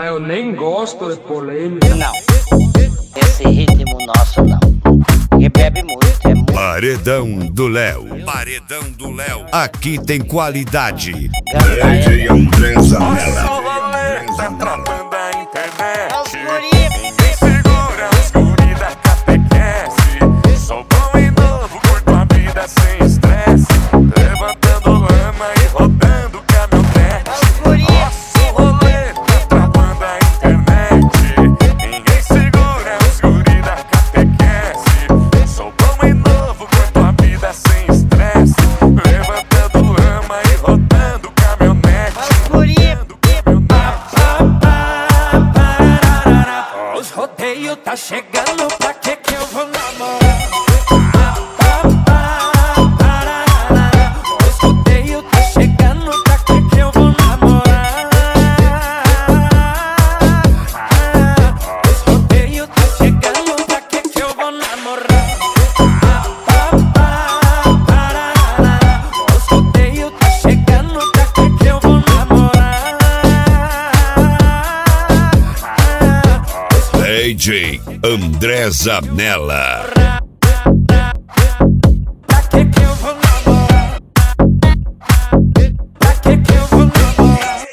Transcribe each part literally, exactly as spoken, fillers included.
Mas eu nem gosto de polêmica. Não, esse ritmo nosso não. Quem bebe muito é muito. Paredão do Léo. Paredão do Léo. Aqui tem qualidade. D J Andresa Nosso rolê tá atrapando a internet. Os guri. Ninguém segura os guri da catequese. Sou bom e novo, curto a vida sem estresse. Levantando lama e rodando caminhonete. Os guri. Nosso rolê tá atrapando a internet. Ninguém segura os guri da catequese. Sou bom e novo, curto a vida sem estresse. Levantando lama e rodando caminhonete. Os guri. Os rodeios tá chegando, pra que que eu vou namorar? Os rodeios tá chegando, pra que que eu vou namorar? Os rodeios tá chegando, pra que que eu vou namorar? Os rodeios tá chegando, pra que que eu vou namorar? D J Andresa Nella. Pra que que eu vou namorar? Pra que que eu vou namorar?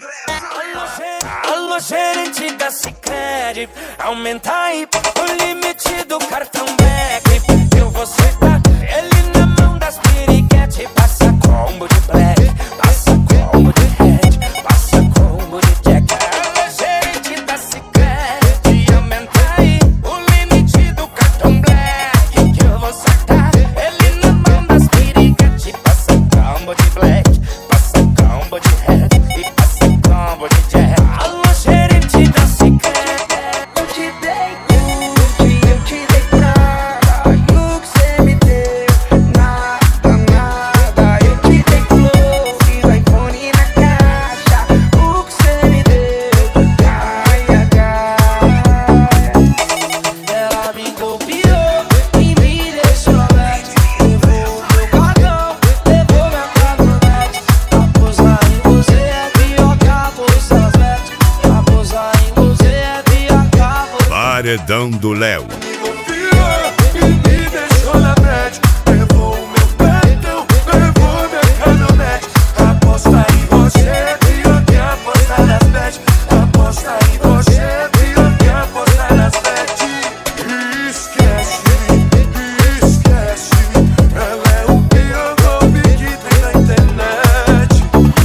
Alô, gerente da Sicredi, aumenta aí o limite do cartão Black. Eu vou sentar ele na mão das piriguete. Passa combo de black, passa combo de red, passa combo de jack. Alô, gerente da Sicredi, aumenta aí o limite do cartão Black. Que eu vou sentar ele na mão das piriguete. Passa combo de black, passa combo de red e passa combo de jack. Alô, gerente da Sicredi, Eu te dei tudo, eu te dei nada. E o que cê me deu? Nada, nada. Eu te dei close, o iPhone na caixa. O que cê me deu? Gaia, gaia. Ela me copiou e me deixou aberto. Levou meu cartão, levou minha caminhonete. Aposar em você é pior que apostar as bets. Aposar em você é pior que apostar. Paredão do Léo. e me deixou na bad. Levou o meu cartão, levou minha caminhonete. Aposta em você é pior que apostar nas bet. Aposta em você é pior que apostar nas bet. Esquece, esquece. Ela é o pior golpe que tem na internet.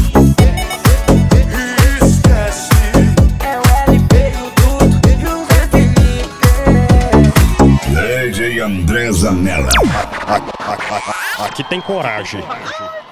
Esquece. É o L P e o Duto e o Zé Felipe. D J Andresa Nella. Aqui tem coragem.